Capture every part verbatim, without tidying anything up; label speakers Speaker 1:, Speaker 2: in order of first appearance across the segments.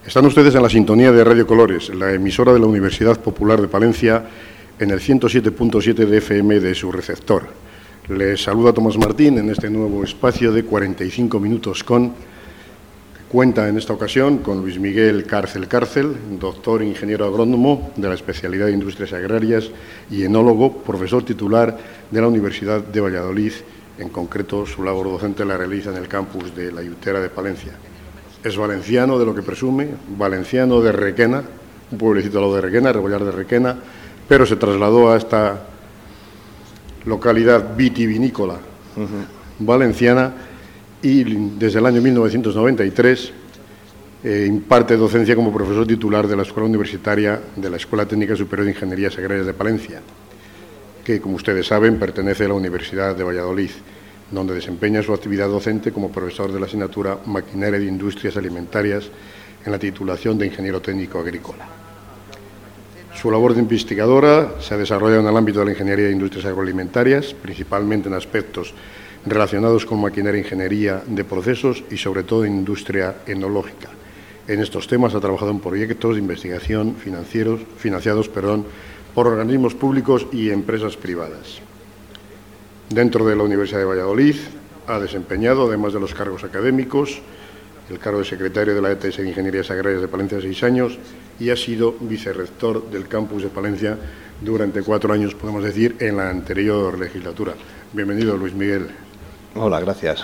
Speaker 1: Están ustedes en la sintonía de Radio Colores, la emisora de la Universidad Popular de Palencia, en el ciento siete punto siete de F M de su receptor. Les saluda Tomás Martín en este nuevo espacio de cuarenta y cinco minutos con... Cuenta en esta ocasión con Luis Miguel Cárcel Cárcel, doctor ingeniero agrónomo de la especialidad de Industrias Agrarias y enólogo, profesor titular de la Universidad de Valladolid. En concreto, su labor docente la realiza en el campus de la Ayutera de Palencia. Es valenciano, de lo que presume, valenciano de Requena, un pueblecito al lado de Requena, Rebollar de Requena, pero se trasladó a esta localidad vitivinícola uh-huh. valenciana y desde el año mil novecientos noventa y tres eh, imparte docencia como profesor titular de la Escuela Universitaria de la Escuela Técnica Superior de Ingenierías Agrarias de Palencia, que, como ustedes saben, pertenece a la Universidad de Valladolid, donde desempeña su actividad docente como profesor de la asignatura Maquinaria de Industrias Alimentarias en la titulación de Ingeniero Técnico Agrícola. Su labor de investigadora se ha desarrollado en el ámbito de la ingeniería de industrias agroalimentarias, principalmente en aspectos relacionados con maquinaria e ingeniería de procesos y, sobre todo, en industria enológica. En estos temas ha trabajado en proyectos de investigación financieros, financiados perdón, por organismos públicos y empresas privadas. Dentro de la Universidad de Valladolid ha desempeñado, además de los cargos académicos, el cargo de secretario de la E T S de Ingenierías Agrarias de Palencia seis años y ha sido vicerrector del campus de Palencia durante cuatro años, podemos decir, en la anterior legislatura. Bienvenido, Luis Miguel.
Speaker 2: Hola, gracias.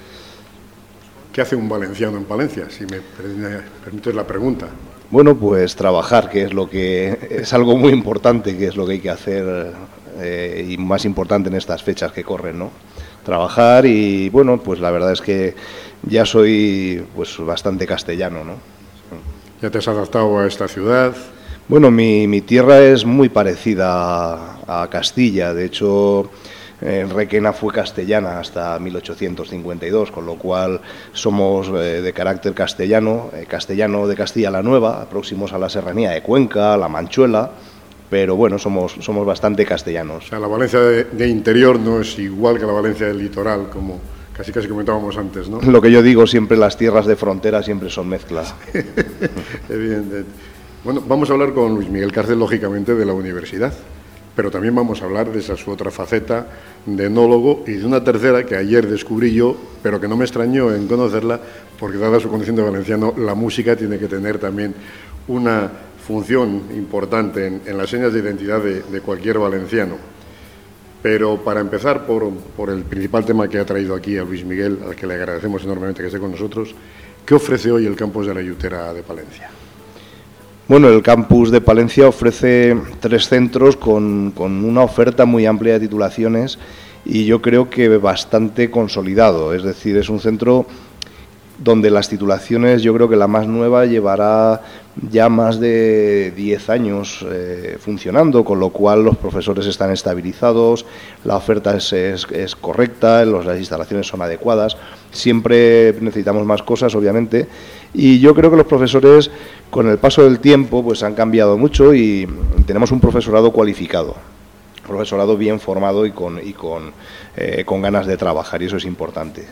Speaker 1: ¿Qué hace un valenciano en Palencia, si me permites la pregunta?
Speaker 2: Bueno, pues trabajar, que es lo que es algo muy importante, que es lo que hay que hacer eh, y más importante en estas fechas que corren, ¿no? Trabajar y, bueno, pues la verdad es que ya soy pues bastante castellano, ¿no?
Speaker 1: ¿Ya te has adaptado a esta ciudad?
Speaker 2: Bueno, mi, mi tierra es muy parecida a, a Castilla, de hecho... En Requena fue castellana hasta mil ochocientos cincuenta y dos, con lo cual somos eh, de carácter castellano, eh, castellano de Castilla la Nueva, próximos a la serranía de Cuenca, la Manchuela, pero bueno, somos, somos bastante castellanos.
Speaker 1: O sea, la Valencia de, de interior no es igual que la Valencia del litoral, como casi casi comentábamos antes, ¿no?
Speaker 2: Lo que yo digo, siempre las tierras de frontera siempre son mezclas.
Speaker 1: Evidente. Bueno, vamos a hablar con Luis Miguel Cárcel, lógicamente, de la universidad. Pero también vamos a hablar de esa su otra faceta de enólogo y de una tercera que ayer descubrí yo, pero que no me extrañó en conocerla, porque dada su condición de valenciano, la música tiene que tener también una función importante en, en las señas de identidad de, de cualquier valenciano. Pero para empezar por, por el principal tema que ha traído aquí a Luis Miguel, al que le agradecemos enormemente que esté con nosotros, ¿qué ofrece hoy el campus de la Ayutera de Palencia?
Speaker 2: Bueno, el campus de Palencia ofrece tres centros con, con una oferta muy amplia de titulaciones y yo creo que bastante consolidado. Es decir, es un centro donde las titulaciones, yo creo que la más nueva llevará ya más de diez años eh, funcionando, con lo cual los profesores están estabilizados, la oferta es, es, es correcta, los, las instalaciones son adecuadas. Siempre necesitamos más cosas, obviamente, y yo creo que los profesores, con el paso del tiempo, pues han cambiado mucho y tenemos un profesorado cualificado, un profesorado bien formado y con, y con, eh, con ganas de trabajar, y eso es importante.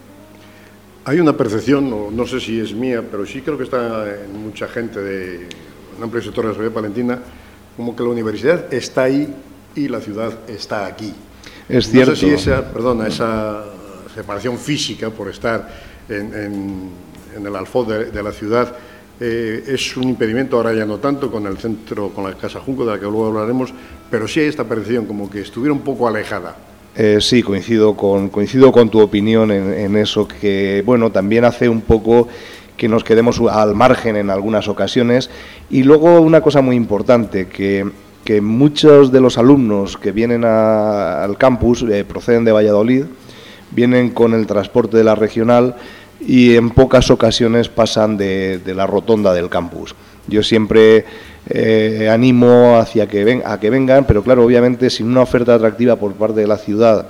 Speaker 1: Hay una percepción, no, no sé si es mía, pero sí creo que está en mucha gente de un amplio sector de la sociedad palentina, como que la universidad está ahí y la ciudad está aquí.
Speaker 2: Es cierto.
Speaker 1: No sé si esa, perdona, esa separación física por estar en, en, en el alfoz de, de la ciudad eh, es un impedimento, ahora ya no tanto, con el centro, con la Casa Junco, de la que luego hablaremos, pero sí hay esta percepción como que estuviera un poco alejada.
Speaker 2: Eh, sí, coincido con, coincido con tu opinión en, en eso, que bueno, también hace un poco que nos quedemos al margen en algunas ocasiones. Y luego una cosa muy importante, que, que muchos de los alumnos que vienen a, al campus eh, proceden de Valladolid, vienen con el transporte de la regional y en pocas ocasiones pasan de, de la rotonda del campus. Yo siempre eh, animo hacia que ven, a que vengan, pero claro, obviamente sin una oferta atractiva por parte de la ciudad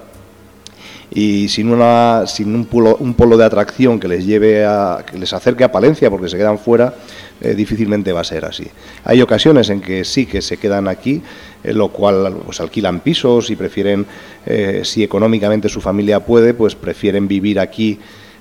Speaker 2: y sin una sin un polo, un polo de atracción que les lleve a que les acerque a Palencia, porque se quedan fuera, eh, difícilmente va a ser así. Hay ocasiones en que sí que se quedan aquí, en lo cual pues alquilan pisos y prefieren, eh, si económicamente su familia puede, pues prefieren vivir aquí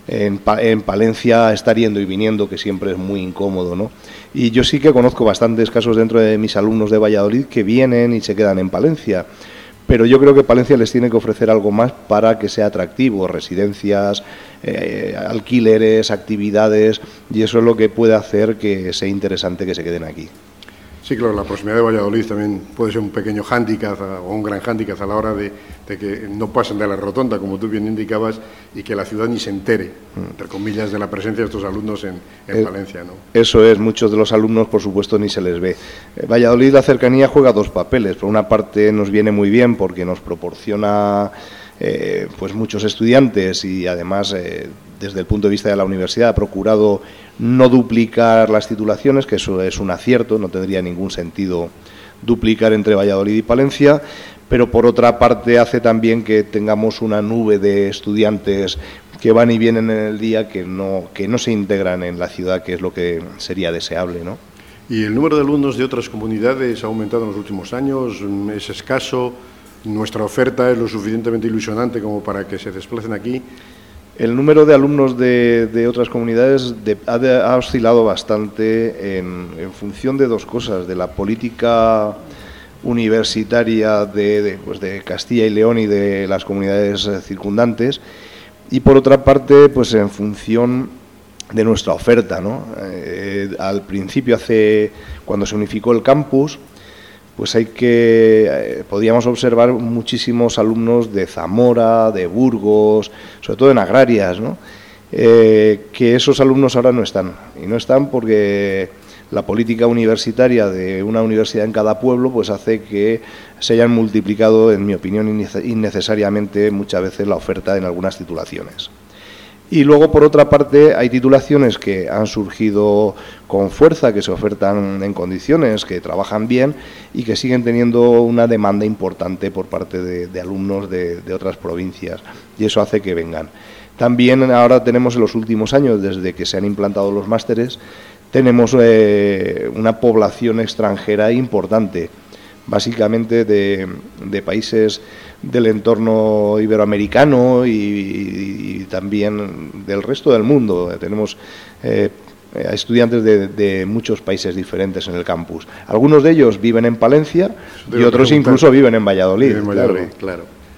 Speaker 2: en, en Palencia estar yendo y viniendo, que siempre es muy incómodo, ¿no? Y yo sí que conozco bastantes casos dentro de mis alumnos de Valladolid que vienen y se quedan en Palencia. Pero yo creo que Palencia les tiene que ofrecer algo más para que sea atractivo, residencias, eh, alquileres, actividades, y eso es lo que puede hacer que sea interesante que se queden aquí.
Speaker 1: Sí, claro, la proximidad de Valladolid también puede ser un pequeño hándicap o un gran hándicap a la hora de, de que no pasen de la rotonda, como tú bien indicabas, y que la ciudad ni se entere, entre comillas, de la presencia de estos alumnos en, en eh, Palencia, ¿no?
Speaker 2: Eso es, muchos de los alumnos, por supuesto, ni se les ve. Eh, Valladolid, la cercanía juega dos papeles. Por una parte nos viene muy bien porque nos proporciona eh, pues muchos estudiantes y además eh, desde el punto de vista de la universidad ha procurado no duplicar las titulaciones, que eso es un acierto, no tendría ningún sentido duplicar entre Valladolid y Palencia, pero por otra parte hace también que tengamos una nube de estudiantes que van y vienen en el día que no, que no se integran en la ciudad, que es lo que sería deseable, ¿no?
Speaker 1: ¿Y el número de alumnos de otras comunidades ha aumentado en los últimos años? ¿Es escaso? ¿Nuestra oferta es lo suficientemente ilusionante como para que se desplacen aquí?
Speaker 2: El número de alumnos de, de otras comunidades de, ha, de, ha oscilado bastante en, en función de dos cosas, de la política universitaria de, de, pues de Castilla y León y de las comunidades circundantes, y por otra parte, pues en función de nuestra oferta, ¿no? Eh, al principio, hace cuando se unificó el campus, pues hay que, eh, podíamos observar muchísimos alumnos de Zamora, de Burgos, sobre todo en agrarias, ¿no? Eh, que esos alumnos ahora no están, y no están porque la política universitaria de una universidad en cada pueblo pues hace que se hayan multiplicado, en mi opinión, innecesariamente muchas veces la oferta en algunas titulaciones. Y luego, por otra parte, hay titulaciones que han surgido con fuerza, que se ofertan en condiciones, que trabajan bien y que siguen teniendo una demanda importante por parte de, de alumnos de, de otras provincias, y eso hace que vengan. También ahora tenemos en los últimos años, desde que se han implantado los másteres, tenemos eh, una población extranjera importante, básicamente de, de países del entorno iberoamericano y, y, y también del resto del mundo. Tenemos eh, estudiantes de, de muchos países diferentes en el campus. Algunos de ellos viven en Palencia y otros incluso viven en Valladolid.
Speaker 1: Viven en Valladolid, claro. claro.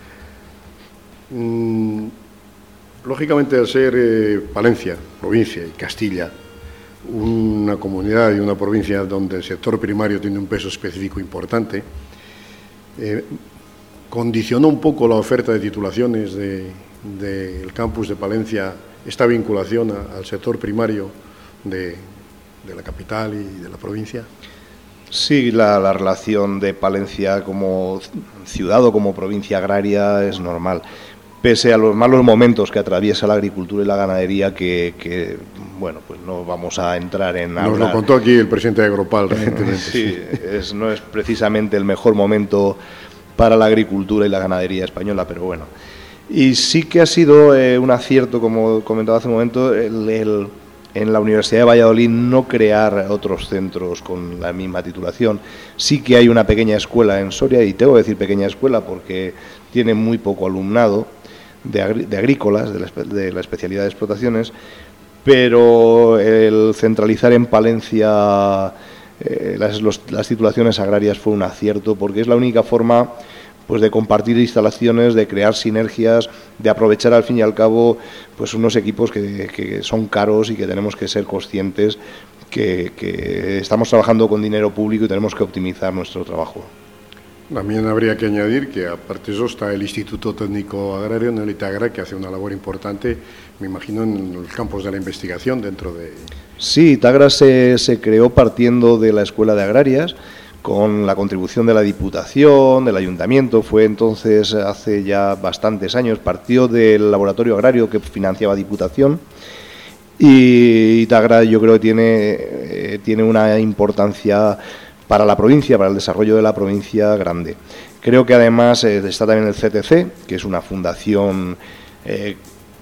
Speaker 1: Mm, lógicamente, al ser eh, Palencia, provincia, y Castilla, una comunidad y una provincia donde el sector primario tiene un peso específico importante, eh, condicionó un poco la oferta de titulaciones del de, de campus de Palencia, esta vinculación a, al sector primario de, de la capital y de la provincia.
Speaker 2: Sí, la, la relación de Palencia como ciudad o como provincia agraria es normal, pese a los malos momentos que atraviesa la agricultura y la ganadería, que, que bueno, pues no vamos a entrar en hablar.
Speaker 1: Nos lo contó aquí el presidente de Agropal recientemente.
Speaker 2: Sí, sí. Es, no es precisamente el mejor momento para la agricultura y la ganadería española, pero bueno. Y sí que ha sido eh, un acierto, como comentaba hace un momento, el, el, en la Universidad de Valladolid no crear otros centros con la misma titulación. Sí que hay una pequeña escuela en Soria, y tengo que decir pequeña escuela porque tiene muy poco alumnado de, agri de agrícolas, de la, de la especialidad de explotaciones, pero el centralizar en Palencia eh, las, los, las titulaciones agrarias fue un acierto, porque es la única forma pues de compartir instalaciones, de crear sinergias, de aprovechar al fin y al cabo pues unos equipos que, que son caros y que tenemos que ser conscientes que, que estamos trabajando con dinero público y tenemos que optimizar nuestro trabajo.
Speaker 1: También habría que añadir que, aparte de eso, está el Instituto Técnico Agrario, en el ITAGRA, que hace una labor importante, me imagino, en los campos de la investigación dentro de...
Speaker 2: Sí, ITAGRA se, se creó partiendo de la Escuela de Agrarias, con la contribución de la Diputación, del Ayuntamiento. Fue entonces, hace ya bastantes años, partió del laboratorio agrario que financiaba Diputación, y ITAGRA yo creo que tiene, eh, tiene una importancia para la provincia, para el desarrollo de la provincia grande. Creo que además eh, está también el C T C, que es una fundación eh,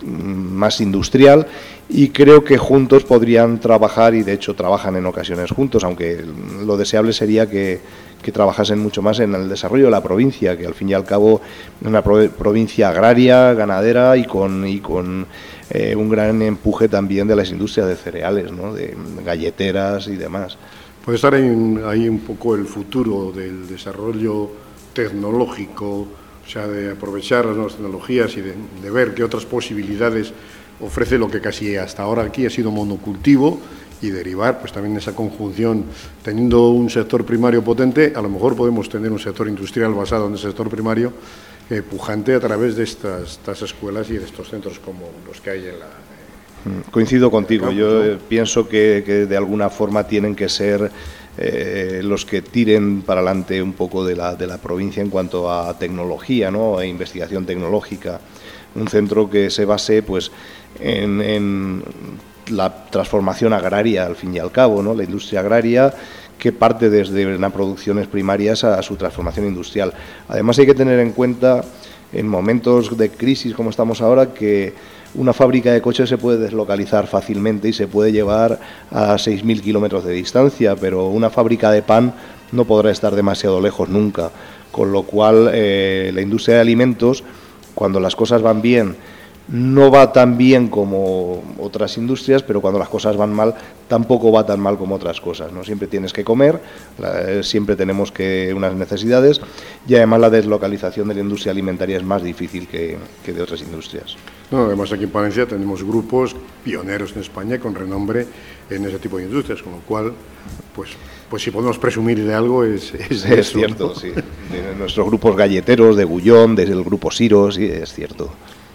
Speaker 2: más industrial, y creo que juntos podrían trabajar, y de hecho trabajan en ocasiones juntos, aunque lo deseable sería que, que trabajasen mucho más en el desarrollo de la provincia, que al fin y al cabo es una provincia agraria, ganadera y con, y con eh, un gran empuje también de las industrias de cereales, ¿no? De galleteras y demás.
Speaker 1: Puede estar ahí, ahí un poco el futuro del desarrollo tecnológico, o sea, de aprovechar las nuevas tecnologías y de, de ver qué otras posibilidades ofrece lo que casi hasta ahora aquí ha sido monocultivo, y derivar pues también esa conjunción. Teniendo un sector primario potente, a lo mejor podemos tener un sector industrial basado en el sector primario eh, pujante a través de estas, estas escuelas y de estos centros como los que hay en la...
Speaker 2: Coincido contigo, campus, yo ¿no? pienso que, que de alguna forma tienen que ser eh, los que tiren para adelante un poco de la, de la provincia en cuanto a tecnología, ¿no? E investigación tecnológica. Un centro que se base pues en, en la transformación agraria, al fin y al cabo, ¿no? La industria agraria, que parte desde las producciones primarias a, a su transformación industrial. Además hay que tener en cuenta, en momentos de crisis como estamos ahora, que una fábrica de coches se puede deslocalizar fácilmente y se puede llevar a seis mil kilómetros de distancia, pero una fábrica de pan no podrá estar demasiado lejos nunca, con lo cual eh, la industria de alimentos, cuando las cosas van bien, no va tan bien como otras industrias, pero cuando las cosas van mal, tampoco va tan mal como otras cosas, ¿no? Siempre tienes que comer, la, siempre tenemos que unas necesidades, y además la deslocalización de la industria alimentaria es más difícil que, que de otras industrias.
Speaker 1: No, además aquí en Palencia tenemos grupos pioneros en España con renombre en ese tipo de industrias, con lo cual, pues, pues si podemos presumir de algo es, es,
Speaker 2: es eso, cierto, ¿no? Sí. De nuestros grupos galleteros, de Gullón, desde el grupo Siros, sí, es cierto.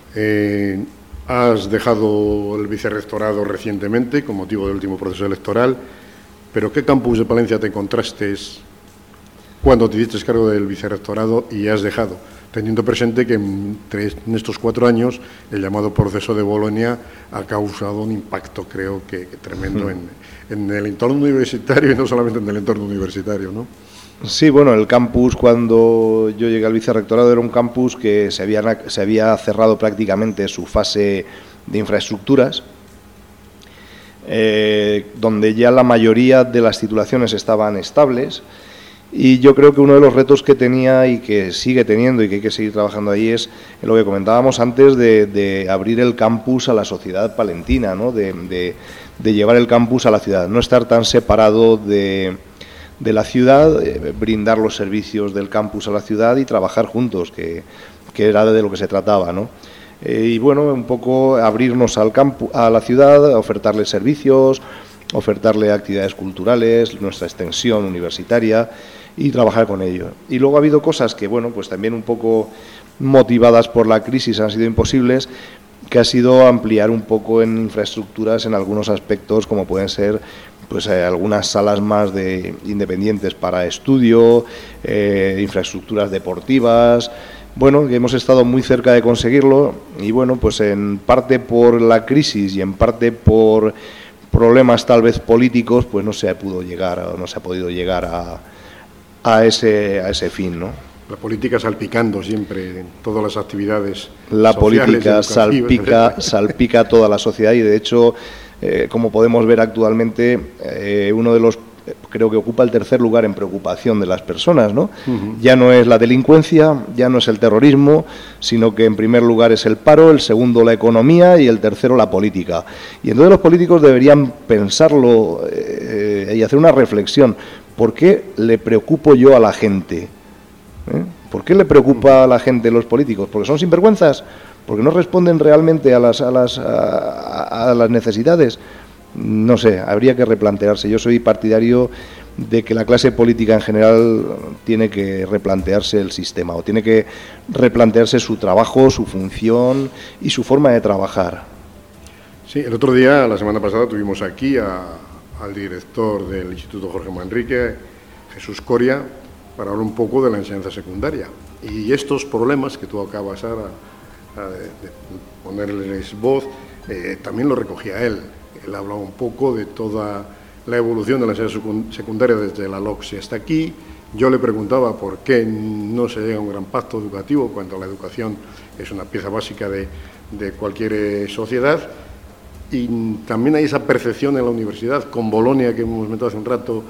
Speaker 1: Eh, has dejado el vicerrectorado recientemente con motivo del último proceso electoral, pero ¿qué campus de Palencia te encontraste cuando te diste cargo del vicerrectorado y has dejado? Teniendo presente que en, en estos cuatro años el llamado proceso de Bolonia ha causado un impacto, creo que, que tremendo mm. en, en el entorno universitario, y no solamente en el entorno universitario, ¿no?
Speaker 2: Sí, bueno, el campus, cuando yo llegué al vicerrectorado, era un campus que se había, se había cerrado prácticamente su fase de infraestructuras, eh, donde ya la mayoría de las titulaciones estaban estables, y yo creo que uno de los retos que tenía y que sigue teniendo y que hay que seguir trabajando ahí es lo que comentábamos antes de, de abrir el campus a la sociedad palentina, ¿no? de, de, de llevar el campus a la ciudad, no estar tan separado de... de la ciudad, eh, brindar los servicios del campus a la ciudad y trabajar juntos, que, que era de lo que se trataba, ¿no? Eh, y bueno, un poco abrirnos al campu, a la ciudad, ofertarle servicios, ofertarle actividades culturales, nuestra extensión universitaria y trabajar con ello. Y luego ha habido cosas que, bueno, pues también un poco motivadas por la crisis han sido imposibles, que ha sido ampliar un poco en infraestructuras en algunos aspectos, como pueden ser pues eh, algunas salas más de independientes para estudio, eh, infraestructuras deportivas. Bueno, que hemos estado muy cerca de conseguirlo, y bueno, pues en parte por la crisis y en parte por problemas tal vez políticos, pues no se pudo llegar, no se ha podido llegar a, a ese a ese fin, ¿no?
Speaker 1: La política salpicando siempre en todas las actividades.
Speaker 2: La
Speaker 1: sociales,
Speaker 2: política salpica, salpica toda la sociedad, y de hecho, eh, como podemos ver actualmente, eh, uno de los, creo que ocupa el tercer lugar en preocupación de las personas, ¿no? Uh-huh. Ya no es la delincuencia, ya no es el terrorismo, sino que en primer lugar es el paro, el segundo la economía y el tercero la política. Y entonces los políticos deberían pensarlo eh, y hacer una reflexión. ¿Por qué le preocupo yo a la gente? ¿Eh? ¿Por qué le preocupa a la gente los políticos? ¿Porque son sinvergüenzas? ¿Porque no responden realmente a las, a las, a, a las necesidades? No sé, habría que replantearse. Yo soy partidario de que la clase política en general tiene que replantearse el sistema, o tiene que replantearse su trabajo, su función y su forma de trabajar.
Speaker 1: Sí, el otro día, la semana pasada, tuvimos aquí a, al director del Instituto Jorge Manrique, Jesús Coria, para hablar un poco de la enseñanza secundaria. Y estos problemas que tú acabas ahora de, de ponerles voz, eh, también lo recogía él. Él hablaba un poco de toda la evolución de la enseñanza secundaria desde la LOCSE hasta aquí. Yo le preguntaba por qué no se llega a un gran pacto educativo cuando la educación es una pieza básica de, de cualquier eh, sociedad, y también hay esa percepción en la universidad, con Bolonia, que hemos metido hace un rato,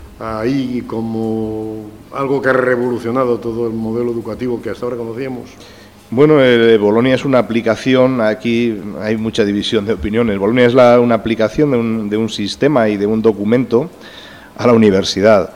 Speaker 1: ahí como algo que ha revolucionado todo el modelo educativo que hasta ahora conocíamos.
Speaker 2: Bueno, eh, Bolonia es una aplicación, aquí hay mucha división de opiniones. Bolonia es la, una aplicación de un, de un sistema y de un documento a la universidad.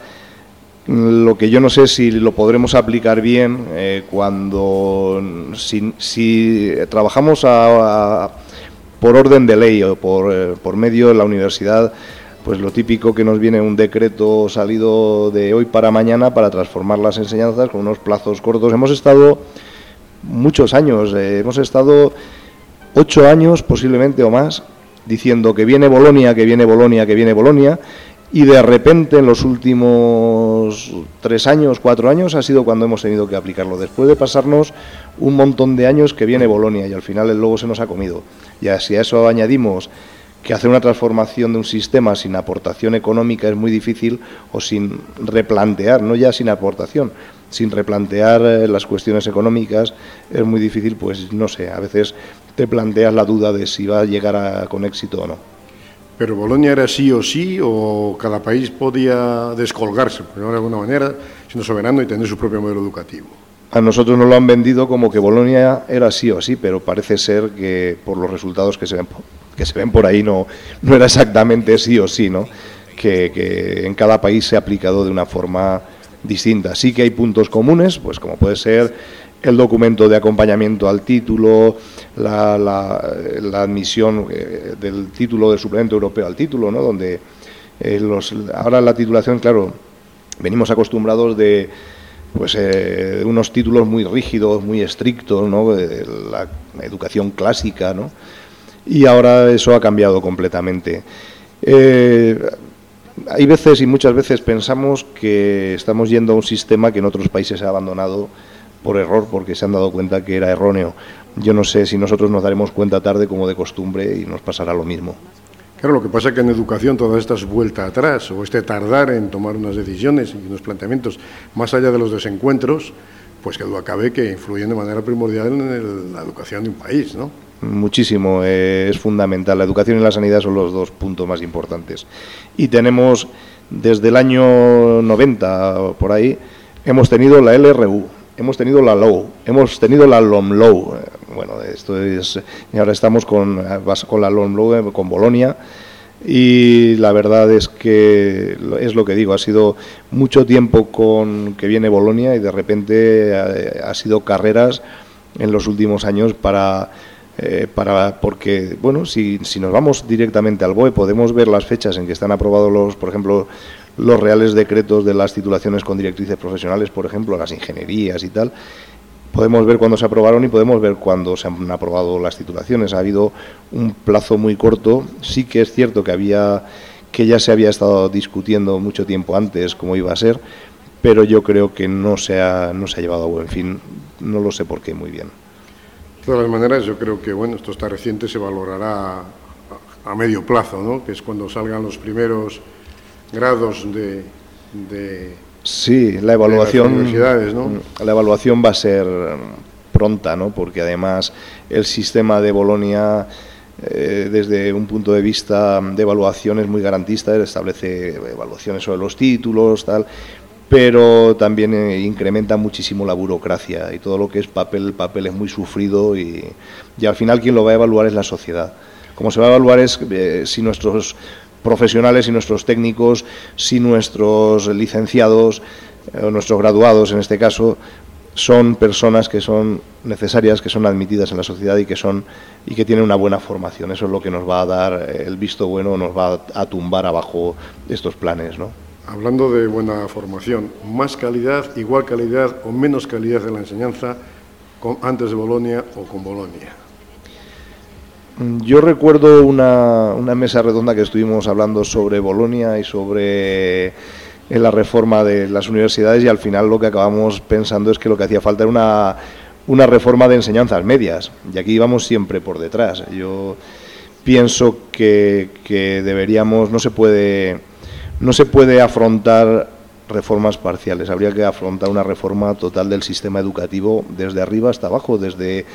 Speaker 2: Lo que yo no sé si lo podremos aplicar bien eh, cuando, si, si trabajamos a, a, por orden de ley o por, eh, por medio de la universidad, pues lo típico que nos viene un decreto salido de hoy para mañana para transformar las enseñanzas con unos plazos cortos. Hemos estado muchos años, eh, hemos estado ocho años posiblemente o más diciendo que viene Bolonia, que viene Bolonia, que viene Bolonia, y de repente en los últimos tres años, cuatro años ha sido cuando hemos tenido que aplicarlo, después de pasarnos un montón de años que viene Bolonia y al final el logo se nos ha comido. Y si a eso añadimos que hacer una transformación de un sistema sin aportación económica es muy difícil, o sin replantear, no ya sin aportación, sin replantear las cuestiones económicas es muy difícil, pues no sé, a veces te planteas la duda de si va a llegar a, con éxito o no.
Speaker 1: ¿Pero Bolonia era sí o sí, o cada país podía descolgarse, por de alguna manera, siendo soberano y tener su propio modelo educativo?
Speaker 2: A nosotros nos lo han vendido como que Bolonia era sí o sí, pero parece ser que por los resultados que se ven, que se ven por ahí no, no era exactamente sí o sí, ¿no? Que, que en cada país se ha aplicado de una forma distinta. Sí que hay puntos comunes, pues como puede ser el documento de acompañamiento al título, la, la, la admisión eh, del título del suplemento europeo al título, ¿no? Donde eh, los, ahora la titulación, claro, venimos acostumbrados de pues eh, unos títulos muy rígidos, muy estrictos, ¿no? De la educación clásica, ¿no? Y ahora eso ha cambiado completamente. Eh, hay veces y muchas veces pensamos que estamos yendo a un sistema que en otros países se ha abandonado por error, porque se han dado cuenta que era erróneo. Yo no sé si nosotros nos daremos cuenta tarde como de costumbre y nos pasará lo mismo.
Speaker 1: Claro, lo que pasa es que en educación toda esta vuelta atrás, o este tardar en tomar unas decisiones y unos planteamientos, más allá de los desencuentros, pues que duda cabe que influyen de manera primordial en el, la educación de un país, ¿no?
Speaker 2: Muchísimo, eh, es fundamental. La educación y la sanidad son los dos puntos más importantes. Y tenemos, desde el año noventa, por ahí, hemos tenido la L R U, hemos tenido la L O U, hemos tenido la LOMLOE. Bueno, esto es, y ahora estamos con, con la LOMLOE, con Bolonia, y la verdad es que es lo que digo, ha sido mucho tiempo con que viene Bolonia y de repente ha, ha sido carreras en los últimos años para... Eh, para porque, bueno, si, si nos vamos directamente al B O E, podemos ver las fechas en que están aprobados, los, por ejemplo, los reales decretos de las titulaciones con directrices profesionales, por ejemplo, las ingenierías y tal. Podemos ver cuándo se aprobaron y podemos ver cuándo se han aprobado las titulaciones. Ha habido un plazo muy corto. Sí que es cierto que había que ya se había estado discutiendo mucho tiempo antes cómo iba a ser, pero yo creo que no se ha, no se ha llevado a buen fin. No lo sé por qué muy bien.
Speaker 1: De todas maneras, yo creo que, bueno, esto está reciente, se valorará a, a medio plazo, ¿no? Que es cuando salgan los primeros grados de... de
Speaker 2: sí, la evaluación,
Speaker 1: de las universidades, ¿no?
Speaker 2: La evaluación va a ser pronta, ¿no? Porque además el sistema de Bolonia, eh, desde un punto de vista de evaluación, es muy garantista, establece evaluaciones sobre los títulos, tal... pero también eh, incrementa muchísimo la burocracia y todo lo que es papel, papel es muy sufrido y, y al final quien lo va a evaluar es la sociedad. Como se va a evaluar es eh, si nuestros profesionales, si nuestros técnicos, si nuestros licenciados eh, o nuestros graduados en este caso son personas que son necesarias, que son admitidas en la sociedad y que son y que tienen una buena formación. Eso es lo que nos va a dar el visto bueno, nos va a, a tumbar abajo estos planes, ¿no?
Speaker 1: Hablando de buena formación, ¿más calidad, igual calidad o menos calidad de la enseñanza con, antes de Bolonia o con Bolonia?
Speaker 2: Yo recuerdo una, una mesa redonda que estuvimos hablando sobre Bolonia y sobre la reforma de las universidades y al final lo que acabamos pensando es que lo que hacía falta era una, una reforma de enseñanzas medias y aquí íbamos siempre por detrás. Yo pienso que, que deberíamos, no se puede... No se puede afrontar reformas parciales, habría que afrontar una reforma total del sistema educativo desde arriba hasta abajo, desde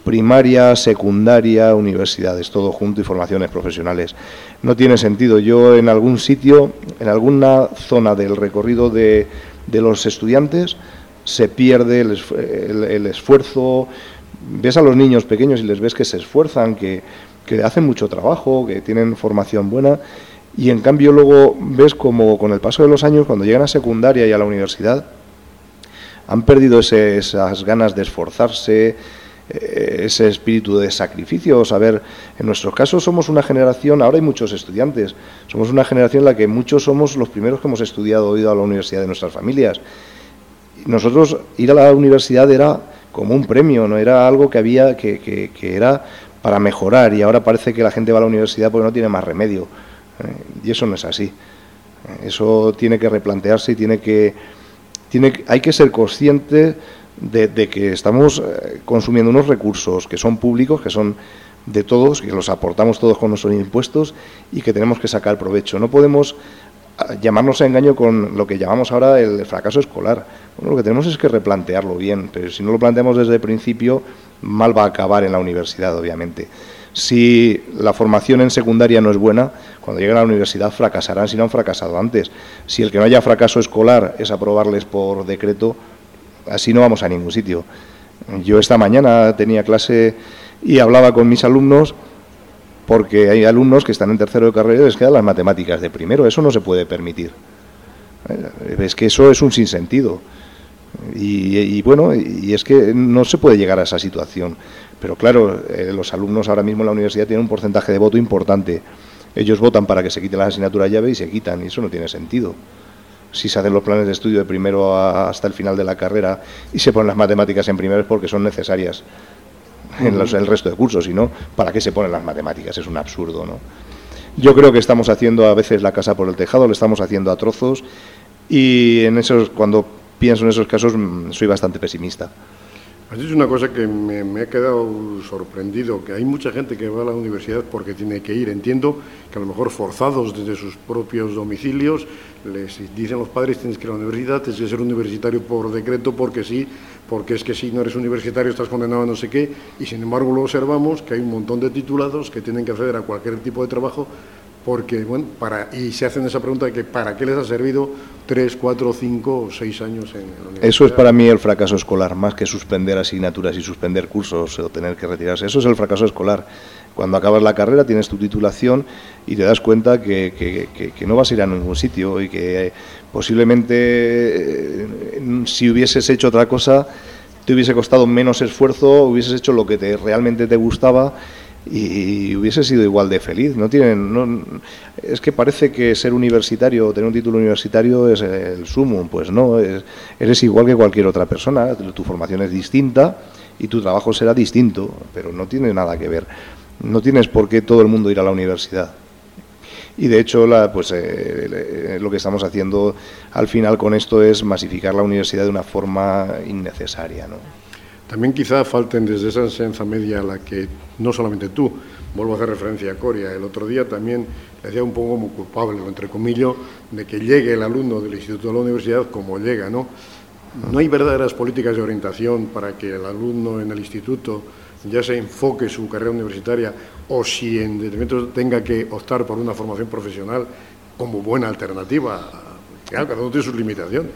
Speaker 2: primaria, secundaria, universidades, todo junto y formaciones profesionales. No tiene sentido. Yo en algún sitio, en alguna zona del recorrido de, de los estudiantes, se pierde el, el, el esfuerzo. Ves a los niños pequeños y les ves que se esfuerzan, que, que hacen mucho trabajo, que tienen formación buena, y en cambio luego ves como con el paso de los años, cuando llegan a secundaria y a la universidad, han perdido ese, esas ganas de esforzarse, ese espíritu de sacrificio. Saber, en nuestros casos somos una generación, ahora hay muchos estudiantes, somos una generación en la que muchos somos los primeros que hemos estudiado, ido a la universidad de nuestras familias. Nosotros ir a la universidad era como un premio, no era algo que había que, que, que era para mejorar, y ahora parece que la gente va a la universidad porque no tiene más remedio, ¿eh? Y eso no es así. Eso tiene que replantearse y tiene que, tiene, hay que ser consciente de, de que estamos consumiendo unos recursos que son públicos, que son de todos, que los aportamos todos con nuestros impuestos y que tenemos que sacar provecho. No podemos llamarnos a engaño con lo que llamamos ahora el fracaso escolar. Bueno, lo que tenemos es que replantearlo bien, pero si no lo planteamos desde el principio, mal va a acabar en la universidad, obviamente. Si la formación en secundaria no es buena, cuando lleguen a la universidad fracasarán si no han fracasado antes. Si el que no haya fracaso escolar es aprobarles por decreto, así no vamos a ningún sitio. Yo esta mañana tenía clase y hablaba con mis alumnos, porque hay alumnos que están en tercero de carrera y les quedan las matemáticas de primero. Eso no se puede permitir. Es que eso es un sinsentido. Y, y bueno, y es que no se puede llegar a esa situación. Pero claro, eh, los alumnos ahora mismo en la universidad tienen un porcentaje de voto importante. Ellos votan para que se quiten las asignaturas llave y se quitan, y eso no tiene sentido. Si se hacen los planes de estudio de primero a, hasta el final de la carrera y se ponen las matemáticas en primero es porque son necesarias en los, el resto de cursos, y no, ¿para qué se ponen las matemáticas? Es un absurdo, ¿no? Yo creo que estamos haciendo a veces la casa por el tejado, lo estamos haciendo a trozos, y en esos, cuando pienso en esos casos soy bastante pesimista.
Speaker 1: Has dicho una cosa que me, me ha quedado sorprendido, que hay mucha gente que va a la universidad porque tiene que ir. Entiendo que a lo mejor forzados desde sus propios domicilios, les dicen los padres: tienes que ir a la universidad, tienes que ser universitario por decreto, porque sí, porque es que si no eres universitario estás condenado a no sé qué, y sin embargo lo observamos que hay un montón de titulados que tienen que acceder a cualquier tipo de trabajo, porque, bueno, para, y se hacen esa pregunta de que ¿para qué les ha servido tres, cuatro, cinco o seis años en la universidad?
Speaker 2: Eso es para mí el fracaso escolar, más que suspender asignaturas y suspender cursos o tener que retirarse. Eso es el fracaso escolar. Cuando acabas la carrera tienes tu titulación y te das cuenta que, que, que, que no vas a ir a ningún sitio, y que posiblemente eh, si hubieses hecho otra cosa te hubiese costado menos esfuerzo, hubieses hecho lo que te, realmente te gustaba, y hubiese sido igual de feliz. No tienen, no, es que parece que ser universitario, tener un título universitario es el sumum. Pues no, es, eres igual que cualquier otra persona, tu formación es distinta y tu trabajo será distinto, pero no tiene nada que ver. No tienes por qué todo el mundo ir a la universidad. Y de hecho, la, pues eh, lo que estamos haciendo al final con esto es masificar la universidad de una forma innecesaria, ¿no?
Speaker 1: También quizá falten desde esa enseñanza media a la que no solamente tú, vuelvo a hacer referencia a Coria, el otro día también le decía un poco como culpable, o entre comillas, de que llegue el alumno del instituto de la universidad como llega, ¿no? No hay verdaderas políticas de orientación para que el alumno en el instituto ya se enfoque su carrera universitaria, o si en determinado tenga que optar por una formación profesional como buena alternativa. Claro, cada uno tiene sus limitaciones.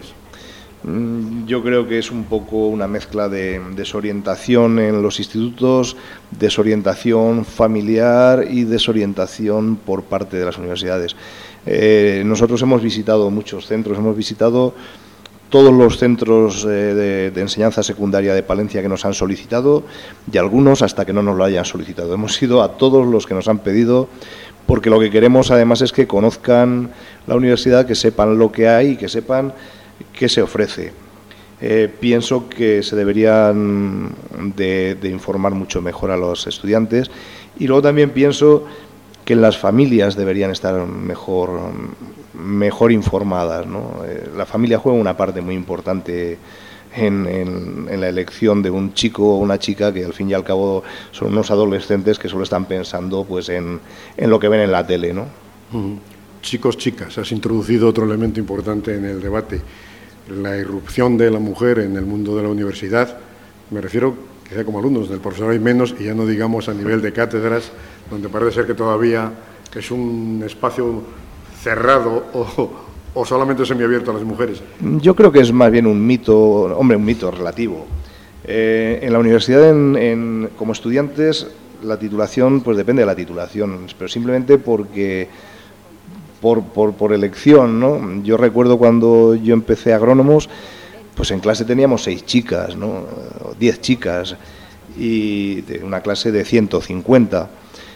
Speaker 2: Yo creo que es un poco una mezcla de desorientación en los institutos, desorientación familiar y desorientación por parte de las universidades. Eh, nosotros hemos visitado muchos centros, hemos visitado todos los centros eh, de, de enseñanza secundaria de Palencia que nos han solicitado, y algunos hasta que no nos lo hayan solicitado. Hemos ido a todos los que nos han pedido, porque lo que queremos además es que conozcan la universidad, que sepan lo que hay y que sepan qué se ofrece. Eh, pienso que se deberían de, de informar mucho mejor a los estudiantes, y luego también pienso que las familias deberían estar mejor, mejor informadas, ¿no? Eh, la familia juega una parte muy importante en, en, en la elección de un chico o una chica, que al fin y al cabo son unos adolescentes que solo están pensando pues en, en lo que ven en la tele, ¿no?
Speaker 1: Uh-huh. Chicos, chicas, has introducido otro elemento importante en el debate, la irrupción de la mujer en el mundo de la universidad. Me refiero quizá como alumnos, del profesor hay menos, y ya no digamos a nivel de cátedras, donde parece ser que todavía es un espacio cerrado o, o solamente semiabierto a las mujeres.
Speaker 2: Yo creo que es más bien un mito, hombre, un mito relativo. Eh, en la universidad, en, en, como estudiantes, la titulación, pues depende de la titulación, pero simplemente porque por, por, por elección, ¿no? Yo recuerdo cuando yo empecé agrónomos, pues en clase teníamos seis chicas, ¿no? Diez chicas, y de una clase de ciento cincuenta.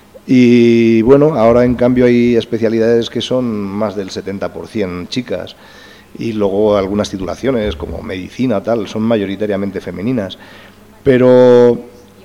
Speaker 2: Y bueno, ahora en cambio hay especialidades que son más del setenta por ciento chicas, y luego algunas titulaciones como medicina, tal, son mayoritariamente femeninas. Pero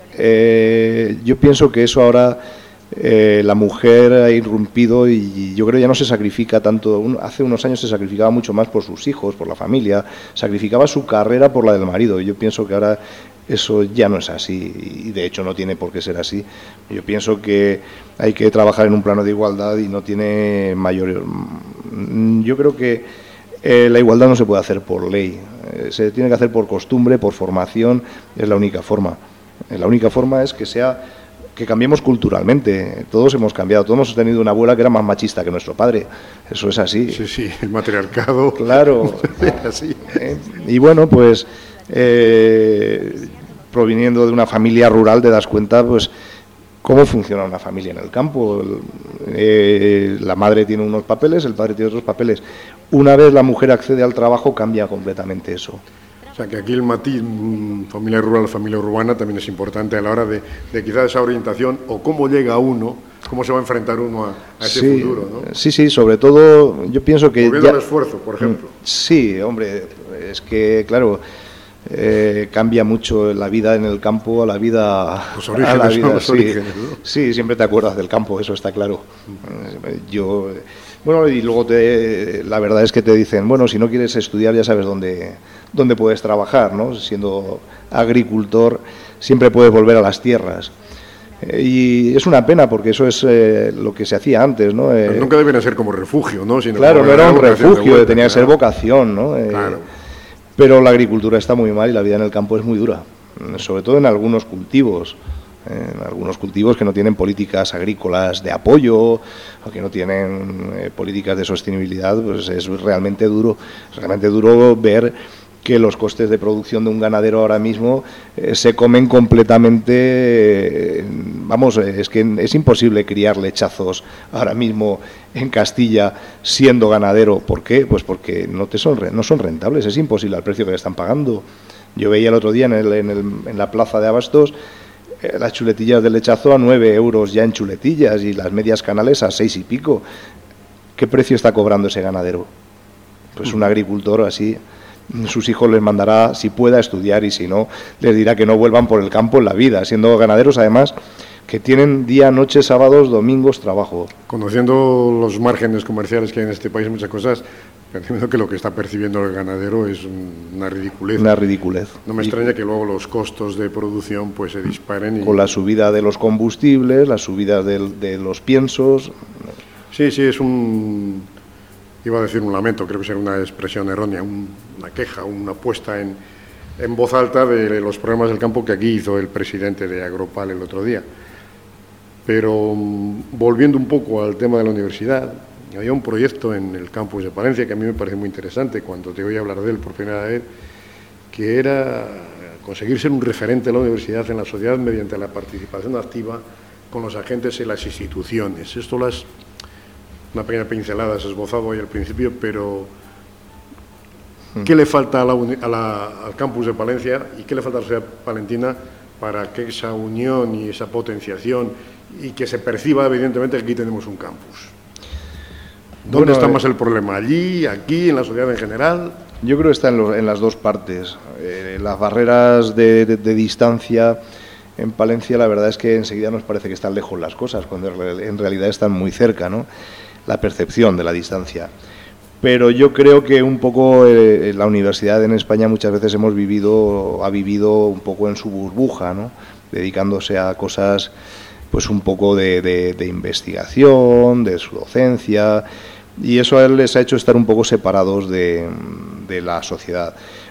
Speaker 2: eh, yo pienso que eso ahora eh, la mujer ha irrumpido, y yo creo que ya no se sacrifica tanto. Un, hace unos años se sacrificaba mucho más por sus hijos, por la familia, sacrificaba su carrera por la del marido. Yo pienso que ahora eso ya no es así, y de hecho no tiene por qué ser así. Yo pienso que hay que trabajar en un plano de igualdad y no tiene mayor... Yo creo que eh, la igualdad no se puede hacer por ley, eh, se tiene que hacer por costumbre, por formación, es la única forma. La única forma es que sea, que cambiemos culturalmente. Todos hemos cambiado, todos hemos tenido una abuela que era más machista que nuestro padre, eso es así.
Speaker 1: Sí, sí, el matriarcado.
Speaker 2: Claro.
Speaker 1: Así.
Speaker 2: Eh, y bueno, pues... Eh, proviniendo de una familia rural te das cuenta pues cómo funciona una familia en el campo. Eh, la madre tiene unos papeles, el padre tiene otros papeles. Una vez la mujer accede al trabajo, cambia completamente eso.
Speaker 1: O sea que aquí el matiz familia rural, familia urbana también es importante a la hora de, de quizás esa orientación, o cómo llega uno, cómo se va a enfrentar uno a, a ese
Speaker 2: sí,
Speaker 1: futuro, ¿no? Sí,
Speaker 2: sí, sobre todo yo pienso que
Speaker 1: volviendo
Speaker 2: ya...
Speaker 1: al esfuerzo, por ejemplo.
Speaker 2: Sí, hombre, es que claro... Eh, cambia mucho la vida en el campo a la vida...
Speaker 1: Los orígenes,
Speaker 2: a la vida,
Speaker 1: los
Speaker 2: sí,
Speaker 1: orígenes, ¿no?
Speaker 2: Sí, siempre te acuerdas del campo, eso está claro. Yo, bueno, y luego te, la verdad es que te dicen, bueno, si no quieres estudiar ya sabes dónde, dónde puedes trabajar, ¿no? Siendo agricultor siempre puedes volver a las tierras. Eh, y es una pena porque eso es eh, lo que se hacía antes, ¿no? Eh,
Speaker 1: Pero nunca debería ser como refugio, ¿no? Sino
Speaker 2: claro, no era un refugio,
Speaker 1: vuelta,
Speaker 2: tenía que ser
Speaker 1: claro.
Speaker 2: vocación, ¿no? Eh,
Speaker 1: Claro.
Speaker 2: Pero la agricultura está muy mal y la vida en el campo es muy dura, sobre todo en algunos cultivos, eh, en algunos cultivos que no tienen políticas agrícolas de apoyo o que no tienen eh, políticas de sostenibilidad, pues es realmente duro, es realmente duro ver que los costes de producción de un ganadero ahora mismo eh, se comen completamente, eh, vamos, eh, es que es imposible criar lechazos ahora mismo en Castilla siendo ganadero. ¿Por qué? Pues porque no te son no son rentables, es imposible al precio que le están pagando. Yo veía el otro día en, el, en, el, en la plaza de Abastos eh, las chuletillas de lechazo a nueve euros ya en chuletillas y las medias canales a seis y pico. ¿Qué precio está cobrando ese ganadero? Pues un agricultor así... Sus hijos les mandará, si pueda, estudiar, y si no, les dirá que no vuelvan por el campo en la vida, siendo ganaderos además que tienen día, noche, sábados, domingos, trabajo.
Speaker 1: Conociendo los márgenes comerciales que hay en este país, muchas cosas, entiendo que lo que está percibiendo el ganadero es una ridiculez.
Speaker 2: Una ridiculez.
Speaker 1: No me extraña que luego los costos de producción pues se disparen. Y...
Speaker 2: Con la subida de los combustibles, la subida de, de los piensos.
Speaker 1: Sí, sí, es un... Iba a decir un lamento, creo que será una expresión errónea, un, una queja, una puesta en, en voz alta de los problemas del campo que aquí hizo el presidente de Agropal el otro día. Pero volviendo un poco al tema de la universidad, había un proyecto en el campus de Palencia que a mí me parece muy interesante cuando te oí hablar de él por primera vez, que era conseguir ser un referente de la universidad en la sociedad mediante la participación activa con los agentes y las instituciones. Esto las... Una pequeña pincelada has esbozado ahí al principio, pero ¿qué le falta a la, a la, al campus de Palencia y qué le falta a la sociedad palentina para que esa unión y esa potenciación y que se perciba evidentemente que aquí tenemos un campus? ¿Dónde
Speaker 2: bueno,
Speaker 1: está
Speaker 2: eh,
Speaker 1: más el problema? ¿Allí, aquí, en la sociedad en general?
Speaker 2: Yo creo que está en, lo, en las dos partes. Eh, las barreras de, de, de distancia en Palencia, la verdad es que enseguida nos parece que están lejos las cosas, cuando en realidad están muy cerca, ¿no? La percepción de la distancia. Pero yo creo que un poco eh, la universidad en España muchas veces hemos vivido, ha vivido un poco en su burbuja, ¿no? Dedicándose a cosas pues un poco de, de, de investigación, de su docencia, y eso a él les ha hecho estar un poco separados de, de la sociedad.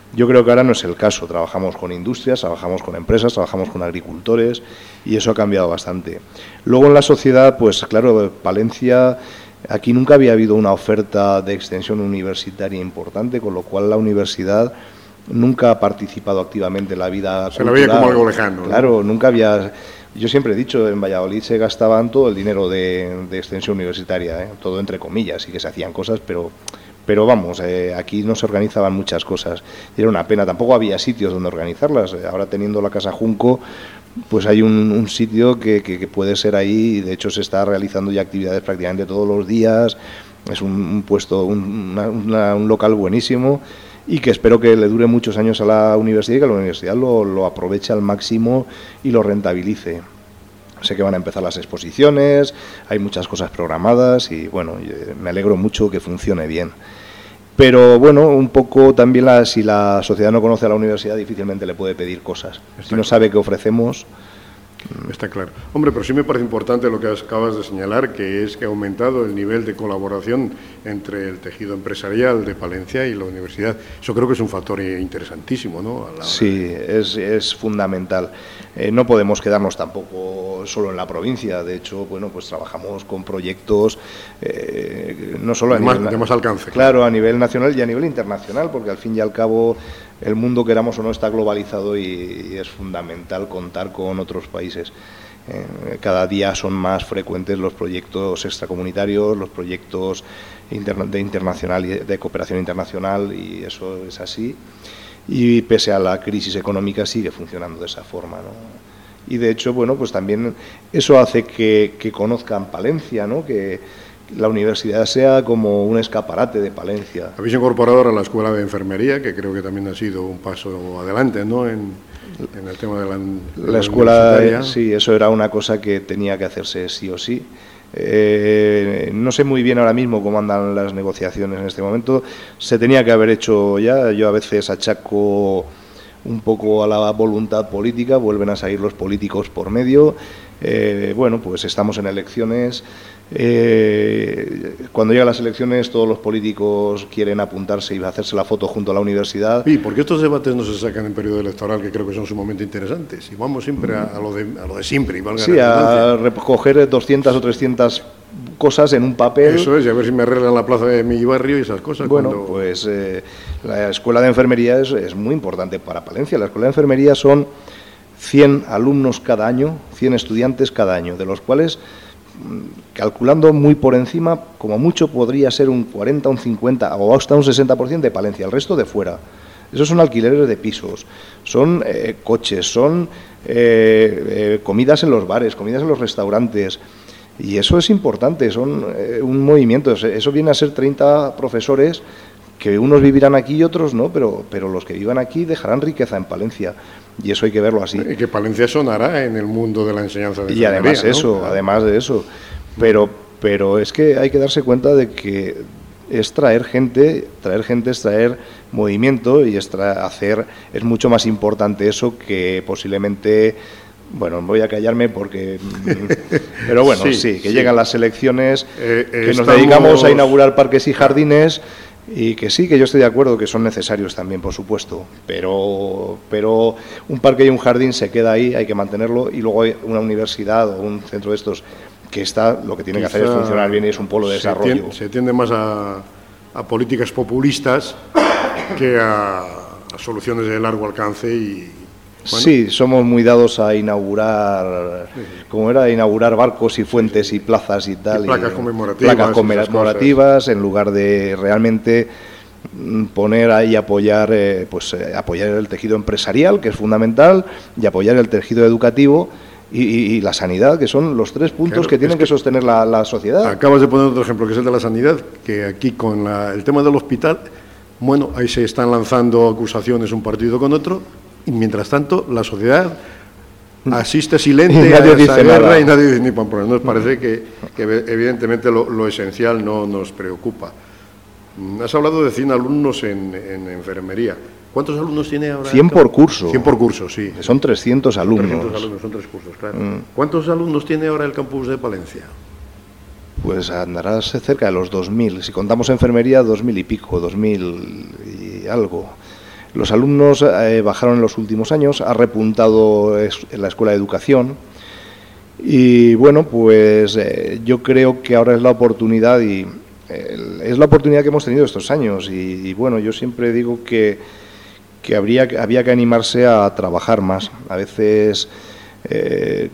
Speaker 2: Yo creo que ahora no es el caso. Trabajamos con industrias, trabajamos con empresas, trabajamos con agricultores y eso ha cambiado bastante. Luego en la sociedad, pues claro, Palencia, aquí nunca había habido una oferta de extensión universitaria importante, con lo cual la universidad nunca ha participado activamente en la vida
Speaker 1: Se
Speaker 2: cultural.
Speaker 1: la veía como algo lejano, ¿no?
Speaker 2: Claro, nunca había... Yo siempre he dicho, en Valladolid se gastaban todo el dinero de, de extensión universitaria, ¿eh? Todo entre comillas, sí que se hacían cosas, pero... Pero vamos, eh, aquí no se organizaban muchas cosas. Y era una pena, tampoco había sitios donde organizarlas. Ahora teniendo la Casa Junco, pues hay un, un sitio que, que, que puede ser ahí, y de hecho se está realizando ya actividades prácticamente todos los días. Es un, un puesto, un, una, una, un local buenísimo y que espero que le dure muchos años a la universidad y que la universidad lo, lo aproveche al máximo y lo rentabilice. Sé que van a empezar las exposiciones, hay muchas cosas programadas y bueno, me alegro mucho que funcione bien. Pero bueno, un poco también la, si la sociedad no conoce a la universidad, difícilmente le puede pedir cosas. Si no sabe qué ofrecemos...
Speaker 1: Está claro. Hombre, pero sí me parece importante lo que acabas de señalar, que es que ha aumentado el nivel de colaboración entre el tejido empresarial de Palencia y la universidad. Eso creo que es un factor interesantísimo, ¿no? A la...
Speaker 2: Sí, es, es fundamental. Eh, no podemos quedarnos tampoco solo en la provincia. De hecho, bueno, pues trabajamos con proyectos eh, no solo a
Speaker 1: de
Speaker 2: nivel...
Speaker 1: Más, de más alcance.
Speaker 2: Claro, a nivel nacional y a nivel internacional, porque al fin y al cabo... El mundo, queramos o no, está globalizado y, y es fundamental contar con otros países. Eh, cada día son más frecuentes los proyectos extracomunitarios, los proyectos interna de, internacional, de cooperación internacional, y eso es así. Y pese a la crisis económica sigue funcionando de esa forma, ¿no? Y de hecho, bueno, pues también eso hace que, que conozcan Palencia, ¿no? Que la universidad sea como un escaparate de Palencia.
Speaker 1: Habéis incorporado ahora la escuela de enfermería, que creo que también ha sido un paso adelante, ¿no?, en, en el tema de la, de
Speaker 2: la escuela. Eh, sí, eso era una cosa que tenía que hacerse sí o sí. Eh, no sé muy bien ahora mismo cómo andan las negociaciones en este momento. Se tenía que haber hecho ya. Yo a veces achaco un poco a la voluntad política, vuelven a salir los políticos por medio. Eh, bueno, pues estamos en elecciones. Eh, cuando llegan las elecciones todos los políticos quieren apuntarse y hacerse la foto junto a la universidad.
Speaker 1: Sí, porque estos debates no se sacan en periodo electoral, que creo que son sumamente interesantes, y vamos siempre a, a, lo, de, a lo de siempre. Y valga
Speaker 2: sí, a recoger doscientas o trescientas cosas en un papel.
Speaker 1: Eso es, y a ver si me arreglan la plaza de mi barrio y esas cosas.
Speaker 2: Bueno,
Speaker 1: cuando...
Speaker 2: pues eh, la escuela de enfermería es, es muy importante para Palencia. La escuela de enfermería son cien alumnos cada año, cien estudiantes cada año, de los cuales, calculando muy por encima, como mucho podría ser un cuarenta, un cincuenta o hasta un sesenta por ciento de Palencia, el resto de fuera. Esos son alquileres de pisos, son eh, coches, son eh, eh, comidas en los bares, comidas en los restaurantes, y eso es importante, son eh, un movimiento. Eso viene a ser treinta profesores, que unos vivirán aquí y otros no, pero, pero los que vivan aquí dejarán riqueza en Palencia, y eso hay que verlo así.
Speaker 1: Y que Palencia sonará en el mundo de la enseñanza de
Speaker 2: y además
Speaker 1: ¿no?
Speaker 2: eso, además de eso, pero, pero es que hay que darse cuenta de que es traer gente, traer gente es traer movimiento, y es tra hacer, es mucho más importante eso que posiblemente... Bueno, voy a callarme porque... Pero bueno, sí, sí que sí. Llegan las elecciones, eh, eh, que estamos... nos dedicamos a inaugurar parques y jardines, y que sí, que yo estoy de acuerdo que son necesarios también, por supuesto, pero, pero un parque y un jardín se queda ahí, hay que mantenerlo, y luego hay una universidad o un centro de estos que está, lo que tiene Quizá que hacer es funcionar bien y es un polo de desarrollo.
Speaker 1: Tiende, se tiende más a, a políticas populistas que a, a soluciones de largo alcance y... Bueno.
Speaker 2: Sí, somos muy dados a inaugurar, sí, sí. como era, inaugurar barcos y fuentes y plazas y tal.
Speaker 1: Y placas y, conmemorativas.
Speaker 2: Placas conmemorativas, en lugar de realmente poner ahí, apoyar, eh, pues eh, apoyar el tejido empresarial, que es fundamental, y apoyar el tejido educativo y, y, y la sanidad, que son los tres puntos claro, que tienen es que, que sostener la, la sociedad.
Speaker 1: Acabas de poner otro ejemplo, que es el de la sanidad, que aquí con la, el tema del hospital, bueno, ahí se están lanzando acusaciones un partido con otro, y mientras tanto la sociedad asiste silente
Speaker 2: y nadie
Speaker 1: a esa
Speaker 2: dice
Speaker 1: guerra
Speaker 2: nada.
Speaker 1: Y nadie dice ni pan por ahí. Nos parece que, que evidentemente lo, lo esencial no nos preocupa. Has hablado de cien alumnos en, en enfermería. ¿Cuántos alumnos tiene ahora?
Speaker 2: cien por curso.
Speaker 1: cien por curso, sí.
Speaker 2: Son trescientos alumnos.
Speaker 1: trescientos alumnos, son tres cursos, claro. Mm. ¿Cuántos alumnos tiene ahora el campus de Palencia?
Speaker 2: Pues andará cerca de los dos mil. Si contamos enfermería, dos mil y pico, dos mil y algo. Los alumnos eh, bajaron en los últimos años, ha repuntado en la Escuela de Educación y bueno, pues eh, yo creo que ahora es la oportunidad y eh, es la oportunidad que hemos tenido estos años y, y bueno, yo siempre digo que, que habría, había que animarse a trabajar más. A veces eh,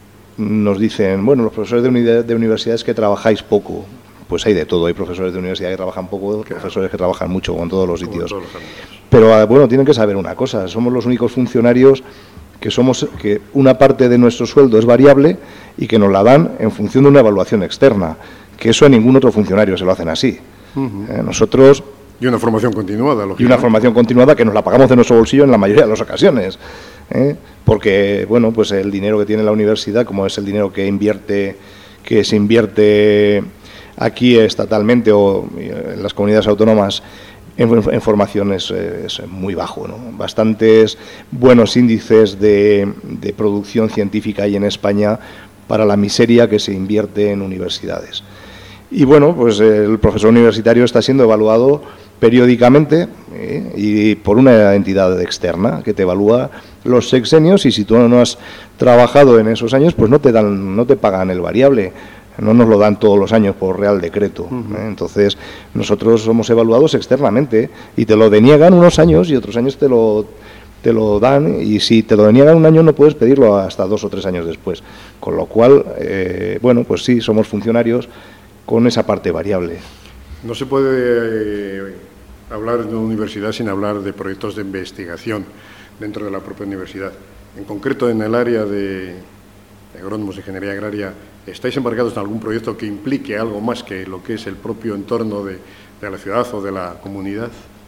Speaker 2: nos dicen, bueno, los profesores de, uni de universidades que trabajáis poco. Pues hay de todo, hay profesores de universidad que trabajan poco, claro. Profesores que trabajan mucho, como en todos los sitios. Todos los Pero bueno, tienen que saber una cosa, somos los únicos funcionarios que somos que una parte de nuestro sueldo es variable y que nos la dan en función de una evaluación externa, que eso a ningún otro funcionario se lo hacen así. Uh-huh. eh, nosotros...
Speaker 1: Y una formación continuada, lógicamente.
Speaker 2: Y una formación continuada que nos la pagamos de nuestro bolsillo en la mayoría de las ocasiones. ¿eh? Porque, bueno, pues el dinero que tiene la universidad, como es el dinero que invierte, que se invierte aquí estatalmente o en las comunidades autónomas en, en formación es, es muy bajo, ¿no? Bastantes buenos índices de, de producción científica hay en España para la miseria que se invierte en universidades. Y bueno, pues el profesor universitario está siendo evaluado periódicamente ¿eh? y por una entidad externa que te evalúa los sexenios y si tú no has trabajado en esos años, pues no te dan, no te pagan el variable. No nos lo dan todos los años por Real Decreto. Uh-huh. ¿eh? Entonces, nosotros somos evaluados externamente y te lo deniegan unos años y otros años te lo, te lo dan y si te lo deniegan un año no puedes pedirlo hasta dos o tres años después. Con lo cual, eh, bueno, pues sí, somos funcionarios con esa parte variable.
Speaker 1: No se puede eh, hablar de una universidad sin hablar de proyectos de investigación dentro de la propia universidad. En concreto, en el área de agrónomos de ingeniería agraria, ¿estáis embarcados en algún proyecto que implique algo más que lo que es el propio entorno de, de la ciudad o de la comunidad?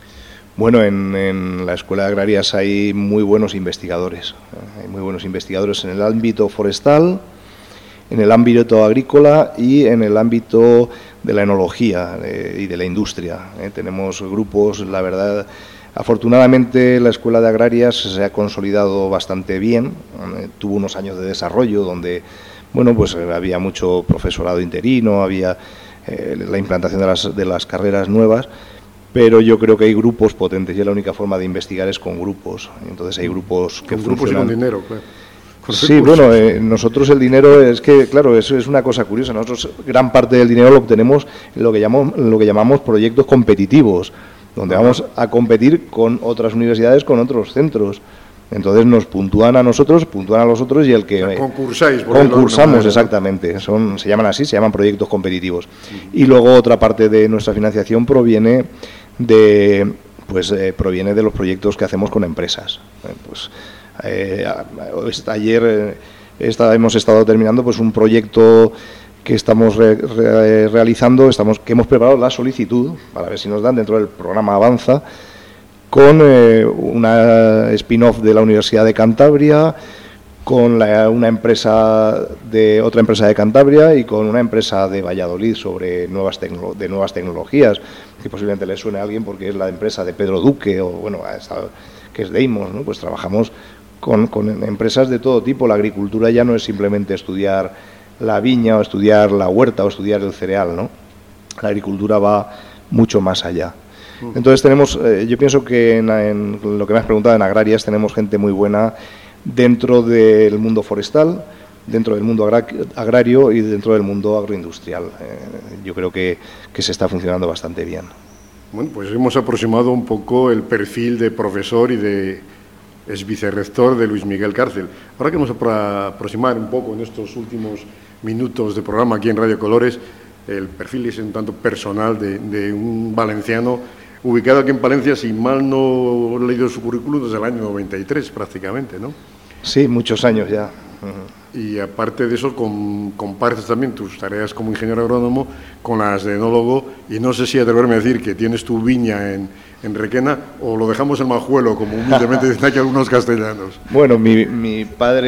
Speaker 2: Bueno, en, en la Escuela de Agrarias hay muy buenos investigadores. Hay muy buenos investigadores en el ámbito forestal, en el ámbito agrícola y en el ámbito de la enología eh, y de la industria. Eh. Tenemos grupos, la verdad, afortunadamente la Escuela de Agrarias se ha consolidado bastante bien. Eh, tuvo unos años de desarrollo donde bueno, pues había mucho profesorado interino, había eh, la implantación de las, de las carreras nuevas, pero yo creo que hay grupos potentes y la única forma de investigar es con grupos. Entonces hay grupos que
Speaker 1: con
Speaker 2: funcionan.
Speaker 1: Grupos y con dinero, claro. Con
Speaker 2: sí, bueno, eh, nosotros el dinero es que, claro, eso es una cosa curiosa. Nosotros gran parte del dinero lo obtenemos en lo que llamamos, lo que llamamos proyectos competitivos, donde Ajá. vamos a competir con otras universidades, con otros centros. Entonces nos puntúan a nosotros, puntúan a los otros y el que...
Speaker 1: O sea, concursáis. Por
Speaker 2: concursamos, exactamente. Son, se llaman así, se llaman proyectos competitivos. Uh-huh. Y luego otra parte de nuestra financiación proviene de, pues, eh, proviene de los proyectos que hacemos con empresas. Eh, pues, eh, ayer eh, esta, hemos estado terminando pues un proyecto que estamos re, re, realizando, estamos que hemos preparado la solicitud para ver si nos dan dentro del programa Avanza, con eh, una spin-off de la Universidad de Cantabria, con la, una empresa de otra empresa de Cantabria y con una empresa de Valladolid sobre nuevas tecno, de nuevas tecnologías, que posiblemente le suene a alguien porque es la empresa de Pedro Duque o bueno, que es Deimos, ¿no? Pues trabajamos con, con empresas de todo tipo. La agricultura ya no es simplemente estudiar la viña o estudiar la huerta o estudiar el cereal, ¿no? La agricultura va mucho más allá. Entonces tenemos, eh, yo pienso que en, en lo que me has preguntado en agrarias tenemos gente muy buena dentro del mundo forestal, dentro del mundo agra agrario y dentro del mundo agroindustrial. Eh, yo creo que, que se está funcionando bastante bien.
Speaker 1: Bueno, pues hemos aproximado un poco el perfil de profesor y de ex vicerrector de Luis Miguel Cárcel. Ahora queremos aproximar un poco en estos últimos minutos de programa aquí en Radio Colores el perfil es un tanto personal de, de un valenciano ubicado aquí en Palencia, si mal no he leído su currículum, desde el año noventa y tres prácticamente, ¿no?
Speaker 2: Sí, muchos años ya.
Speaker 1: Uh-huh. Y aparte de eso, con, compartes también tus tareas como ingeniero agrónomo con las de enólogo, y no sé si atreverme a decir que tienes tu viña en, en Requena, o lo dejamos en Majuelo, como humildemente dicen aquí algunos castellanos.
Speaker 2: Bueno, mi, mi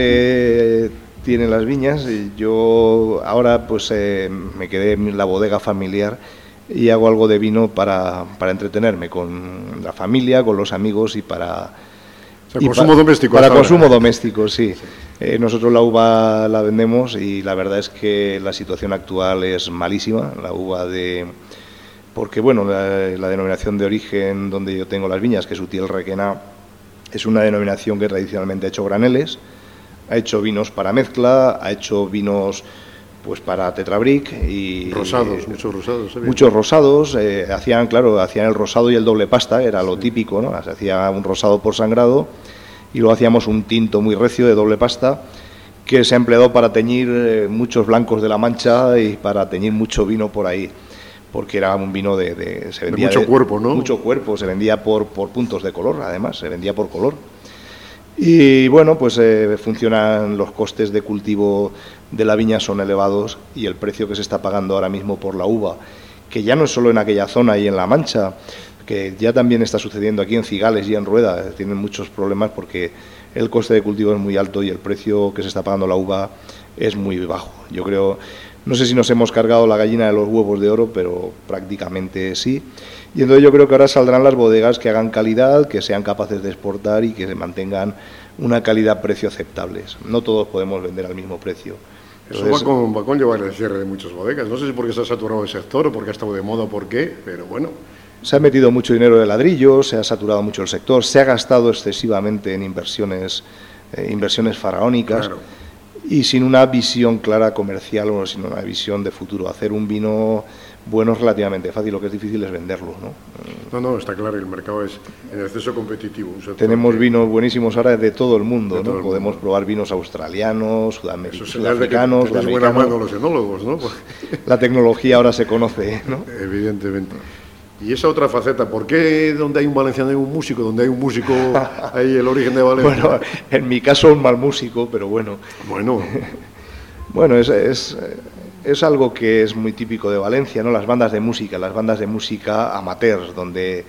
Speaker 2: padre tiene las viñas, y yo ahora pues eh, me quedé en la bodega familiar, y hago algo de vino para, para entretenerme con la familia, con los amigos y para...
Speaker 1: O sea, consumo
Speaker 2: pa
Speaker 1: doméstico.
Speaker 2: Para consumo doméstico, sí. sí. Eh, nosotros la uva la vendemos y la verdad es que la situación actual es malísima. La uva de, porque bueno, la, la denominación de origen donde yo tengo las viñas, que es Utiel Requena, es una denominación que tradicionalmente ha hecho graneles, ha hecho vinos para mezcla, ha hecho vinos pues para tetrabric y
Speaker 1: rosados, muchos rosados, ¿sabes?
Speaker 2: Muchos rosados, eh, hacían, claro, hacían el rosado y el doble pasta, era lo sí. típico, ¿no? Se hacía un rosado por sangrado y luego hacíamos un tinto muy recio de doble pasta que se ha empleado para teñir eh, muchos blancos de la Mancha y para teñir mucho vino por ahí, porque era un vino de, de se vendía
Speaker 1: de mucho
Speaker 2: de,
Speaker 1: cuerpo, ¿no?
Speaker 2: Mucho cuerpo, se vendía por, por puntos de color, además, se vendía por color. Y bueno, pues eh, funcionan los costes de cultivo de la viña son elevados y el precio que se está pagando ahora mismo por la uva, que ya no es solo en aquella zona y en La Mancha, que ya también está sucediendo aquí en Cigales y en Rueda, tienen muchos problemas porque el coste de cultivo es muy alto y el precio que se está pagando la uva es muy bajo. Yo creo, no sé si nos hemos cargado la gallina de los huevos de oro, pero prácticamente sí. Y entonces yo creo que ahora saldrán las bodegas que hagan calidad, que sean capaces de exportar y que se mantengan una calidad-precio aceptables. No todos podemos vender al mismo precio.
Speaker 1: Entonces, eso va con, va con llevar el cierre de muchas bodegas. No sé si porque se ha saturado el sector o porque ha estado de moda o por qué, pero bueno.
Speaker 2: Se ha metido mucho dinero de ladrillo, se ha saturado mucho el sector, se ha gastado excesivamente en inversiones, eh, inversiones faraónicas. Claro. Y sin una visión clara comercial o sin una visión de futuro. Hacer un vino bueno es relativamente fácil, lo que es difícil es venderlo, ¿no?
Speaker 1: No, no, está claro, el mercado es en exceso competitivo.
Speaker 2: Tenemos
Speaker 1: que...
Speaker 2: vinos buenísimos ahora de todo el mundo,
Speaker 1: todo
Speaker 2: ¿no?
Speaker 1: el
Speaker 2: Podemos
Speaker 1: mundo.
Speaker 2: probar vinos australianos, sudamericanos,
Speaker 1: Eso es sudafricanos, de que buena mano los enólogos, ¿no?
Speaker 2: La tecnología ahora se conoce, ¿no?
Speaker 1: Evidentemente. Y esa otra faceta, ¿por qué donde hay un valenciano hay un músico? Donde hay un músico hay el origen de Valencia.
Speaker 2: Bueno, en mi caso un mal músico, pero bueno.
Speaker 1: Bueno.
Speaker 2: Bueno, es, es, es algo que es muy típico de Valencia, ¿no? Las bandas de música, las bandas de música amateurs, donde,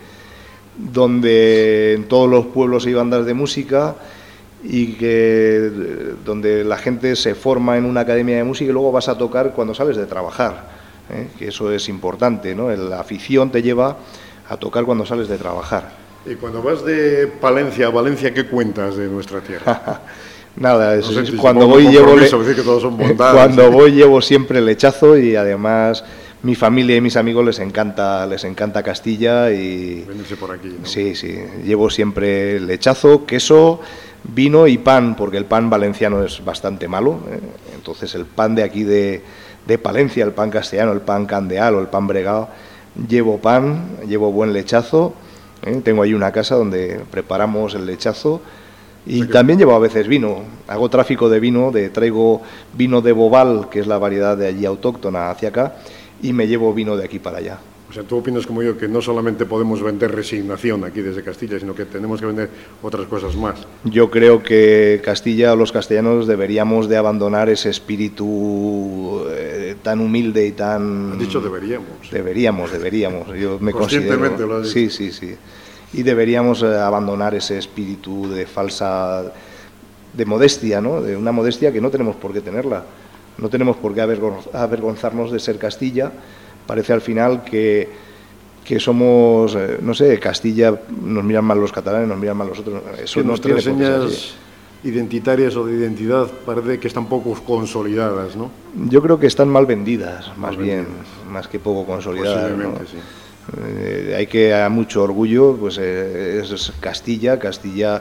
Speaker 2: donde en todos los pueblos hay bandas de música y que donde la gente se forma en una academia de música y luego vas a tocar cuando sales de trabajar. ¿Eh? Que eso es importante, ¿no? La afición te lleva a tocar cuando sales de trabajar.
Speaker 1: Y cuando vas de Palencia a Valencia, ¿qué cuentas de nuestra tierra?
Speaker 2: Nada, es,
Speaker 1: no sé,
Speaker 2: cuando voy llevo le...
Speaker 1: que todos son bondades,
Speaker 2: cuando
Speaker 1: ¿sí?
Speaker 2: voy llevo siempre lechazo y además mi familia y mis amigos les encanta les encanta Castilla y
Speaker 1: venirse por aquí, ¿no?
Speaker 2: Sí, sí, llevo siempre lechazo, queso, vino y pan, porque el pan valenciano es bastante malo, ¿eh? Entonces el pan de aquí de de Palencia, el pan castellano, el pan candeal o el pan bregado, llevo pan, llevo buen lechazo, ¿eh? Tengo ahí una casa donde preparamos el lechazo y o sea que... también llevo a veces vino, hago tráfico de vino, de traigo vino de Bobal, que es la variedad de allí autóctona, hacia acá, y me llevo vino de aquí para allá.
Speaker 1: O sea, tú opinas como yo que no solamente podemos vender resignación aquí desde Castilla, sino que tenemos que vender otras cosas más.
Speaker 2: Yo creo que Castilla o los castellanos deberíamos de abandonar ese espíritu eh, tan humilde y tan...
Speaker 1: Has dicho deberíamos.
Speaker 2: Deberíamos, deberíamos. Yo me
Speaker 1: Conscientemente
Speaker 2: considero...
Speaker 1: lo has dicho.
Speaker 2: Sí, sí, sí. Y deberíamos eh, abandonar ese espíritu de falsa... de modestia, ¿no? De una modestia que no tenemos por qué tenerla. No tenemos por qué avergonzarnos de ser Castilla. Parece al final que, que somos, eh, no sé, Castilla, nos miran mal los catalanes, nos miran mal los otros. Eso
Speaker 1: que
Speaker 2: no
Speaker 1: nuestras
Speaker 2: tiene
Speaker 1: señas identitarias o de identidad parece que están poco consolidadas, ¿no?
Speaker 2: Yo creo que están mal vendidas, más
Speaker 1: mal
Speaker 2: bien,
Speaker 1: vendidas.
Speaker 2: Más que poco consolidadas, ¿no?
Speaker 1: Sí.
Speaker 2: Eh, hay que a mucho orgullo, pues eh, es Castilla, Castilla,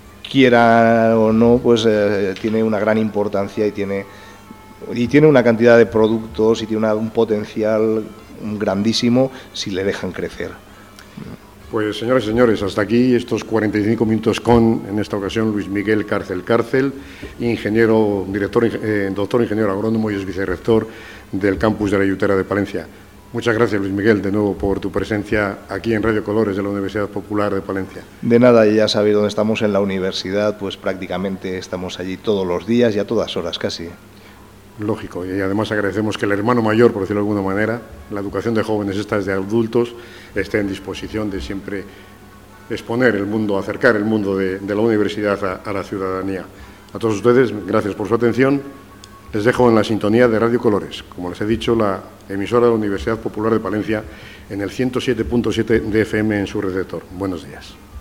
Speaker 2: quiera o no, pues eh, tiene una gran importancia y tiene... y tiene una cantidad de productos y tiene una, un potencial grandísimo si le dejan crecer.
Speaker 1: Pues señoras y señores, hasta aquí estos cuarenta y cinco minutos con, en esta ocasión, Luis Miguel Cárcel Cárcel, ingeniero, director, eh, doctor ingeniero agrónomo y es vicerrector del campus de la Yutera de Palencia. Muchas gracias, Luis Miguel, de nuevo por tu presencia aquí en Radio Colores de la Universidad Popular de Palencia.
Speaker 2: De nada, ya sabéis dónde estamos en la universidad, pues prácticamente estamos allí todos los días y a todas horas casi.
Speaker 1: Lógico, y además agradecemos que el hermano mayor, por decirlo de alguna manera, la educación de jóvenes, esta es de adultos, esté en disposición de siempre exponer el mundo, acercar el mundo de, de la universidad a, a la ciudadanía. A todos ustedes, gracias por su atención. Les dejo en la sintonía de Radio Colores, como les he dicho, la emisora de la Universidad Popular de Palencia, en el ciento siete punto siete de F M en su receptor. Buenos días.